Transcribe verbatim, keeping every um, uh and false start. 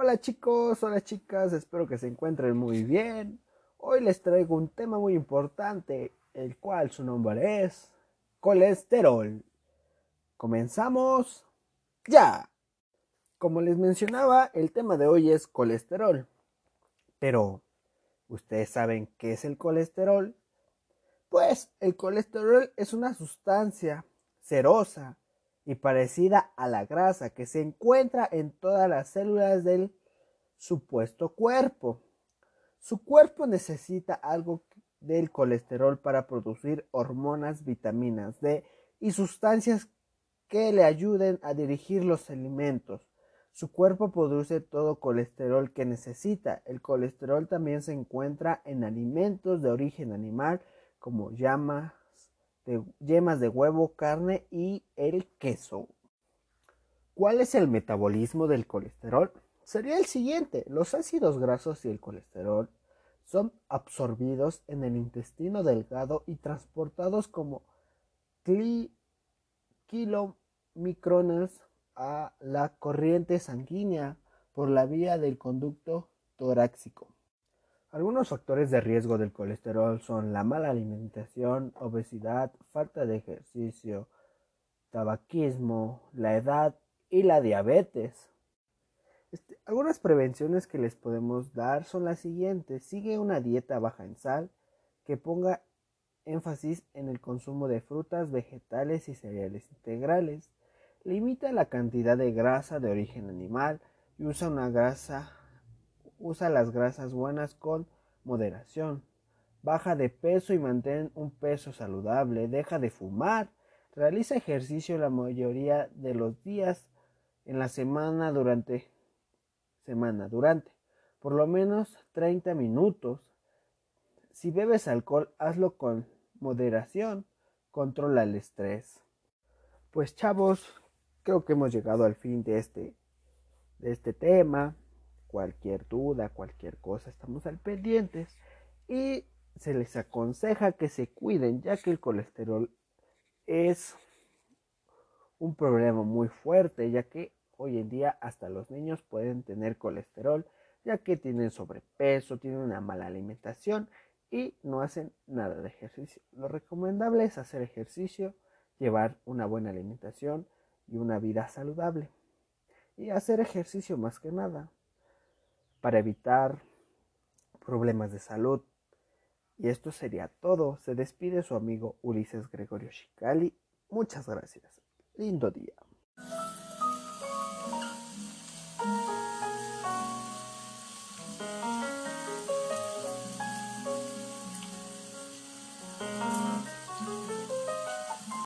Hola chicos, hola chicas, espero que se encuentren muy bien. Hoy les traigo un tema muy importante, el cual su nombre es colesterol. Comenzamos ya. Como les mencionaba, el tema de hoy es colesterol. Pero, ¿ustedes saben qué es el colesterol? Pues el colesterol es una sustancia cerosa y parecida a la grasa que se encuentra en todas las células del supuesto cuerpo. Su cuerpo necesita algo del colesterol para producir hormonas, vitaminas D y sustancias que le ayuden a dirigir los alimentos. Su cuerpo produce todo colesterol que necesita. El colesterol también se encuentra en alimentos de origen animal como llamas de, yemas de huevo, carne y el queso. ¿Cuál es el metabolismo del colesterol? Sería el siguiente. Los ácidos grasos y el colesterol son absorbidos en el intestino delgado y transportados como kilomicrones a la corriente sanguínea por la vía del conducto torácico. Algunos factores de riesgo del colesterol son la mala alimentación, obesidad, falta de ejercicio, tabaquismo, la edad y la diabetes. Este, algunas prevenciones que les podemos dar son las siguientes. Sigue una dieta baja en sal que ponga énfasis en el consumo de frutas, vegetales y cereales integrales. Limita la cantidad de grasa de origen animal y usa una grasa, usa las grasas buenas con moderación. Baja de peso y mantén un peso saludable. Deja de fumar. Realiza ejercicio la mayoría de los días en la semana durante semana durante por lo menos treinta minutos. Si bebes alcohol, hazlo con moderación. Controla el estrés. Pues chavos, creo que hemos llegado al fin de este, de este tema. Cualquier duda, cualquier cosa, estamos al pendientes. Y se les aconseja que se cuiden, ya que el colesterol es un problema muy fuerte, ya que hoy en día hasta los niños pueden tener colesterol, ya que tienen sobrepeso, tienen una mala alimentación y no hacen nada de ejercicio. Lo recomendable es hacer ejercicio, llevar una buena alimentación y una vida saludable. Y hacer ejercicio más que nada para evitar problemas de salud. Y esto sería todo. Se despide su amigo Ulises Gregorio Shikali. Muchas gracias. Lindo día.